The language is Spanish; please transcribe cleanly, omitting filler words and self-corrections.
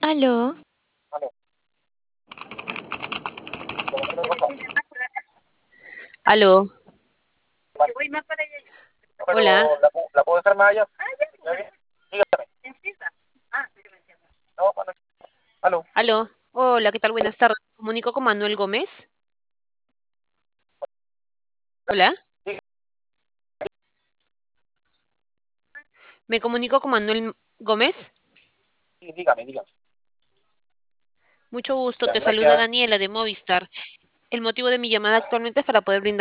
Aló, Aló, pero hola, la puedo dejar más allá. ¿Está bien? Dígame. No, aló. aló, hola, ¿qué tal? Buenas tardes. Me comunico con Manuel Gómez. Hola, me comunico con Manuel Gómez. Sí, dígame, dígame. Mucho gusto, Ya, te saluda gracias. Daniela de Movistar. El motivo de mi llamada actualmente es para poder brindar